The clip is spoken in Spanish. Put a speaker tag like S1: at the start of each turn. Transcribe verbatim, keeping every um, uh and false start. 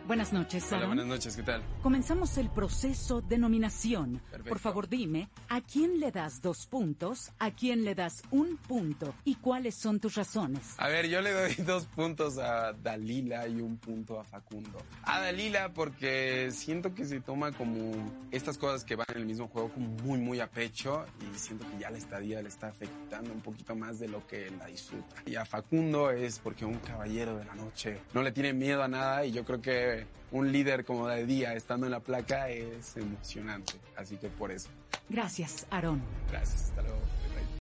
S1: Buenas noches, Aaron.
S2: Hola, buenas noches, ¿qué tal?
S1: Comenzamos el proceso de nominación.
S2: Perfecto.
S1: Por favor, dime, ¿a quién le das dos puntos? ¿A quién le das un punto? ¿Y cuáles son tus razones?
S2: A ver, yo le doy dos puntos a Dalila y un punto a Facundo. A Dalila porque siento que se toma como estas cosas que van en el mismo juego como muy, muy a pecho y siento que ya la estadía le está afectando un poquito más de lo que la disfruta. Y a Facundo es porque un caballero de la noche no le tiene miedo a nada y yo creo que un líder como de día estando en la placa es emocionante, así que por eso.
S1: Gracias, Aaron.
S2: Gracias, hasta luego.